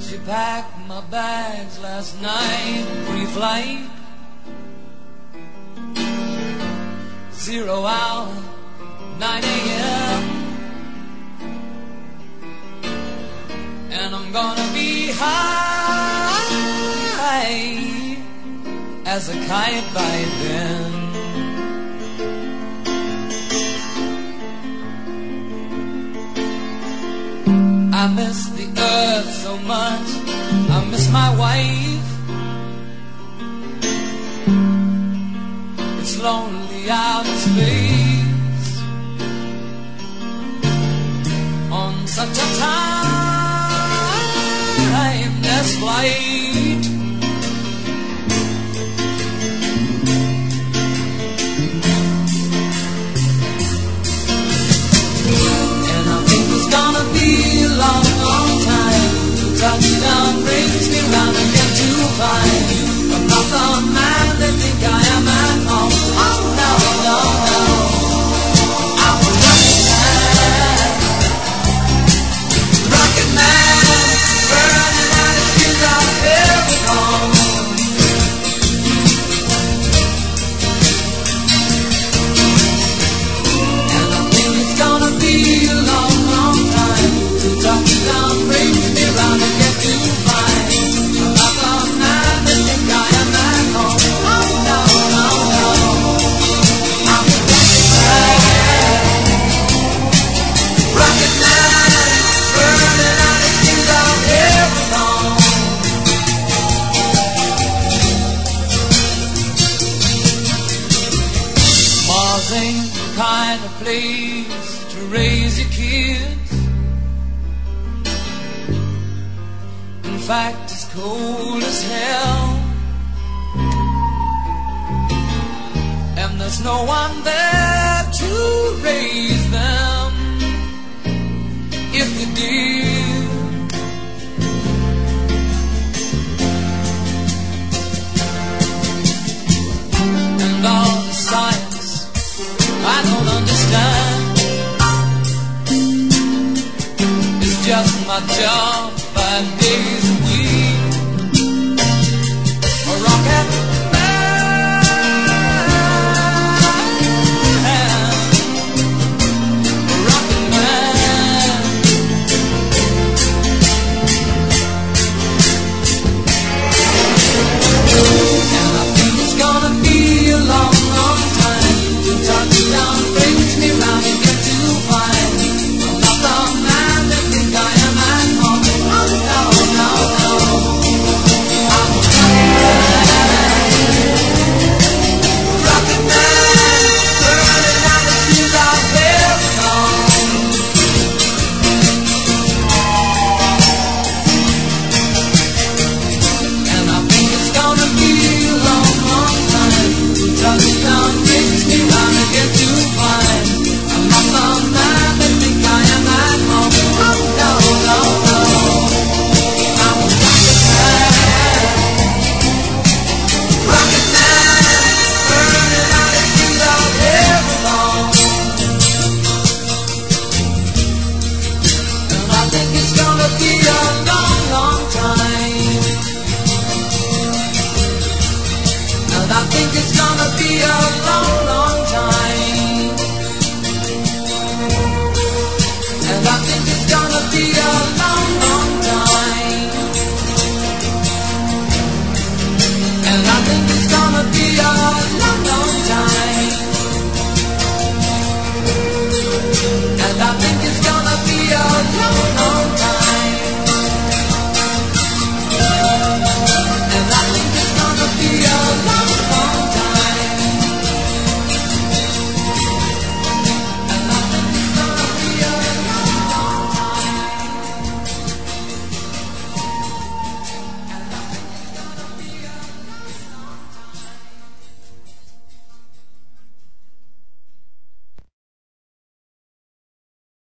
She packed my bags last night, pre-flight. 0 hour, 9 a.m. And I'm gonna be high as a kite by then. I miss the earth so much, I miss my wife. It's lonely out in space on such a timeless flight. And I think it's gonna be a long, long time till touchdown brings me round again to find I'm not the man they think I am at home. Oh no, no, no, I'm a rocket man, burning out his fuse out of every home. And I think it's gonna be a long, long time till touchdown brings me round again to find I'm not the man they think I am at home. Oh no, no, no, I'm a rocket man, burning out his fuse out of every home. Mars ain't the kind of place to raise your kids. In fact, it's cold as hell, and there's no one there to raise them if you did. And all the science I don't understand, it's just my job 5 days a week. A rocket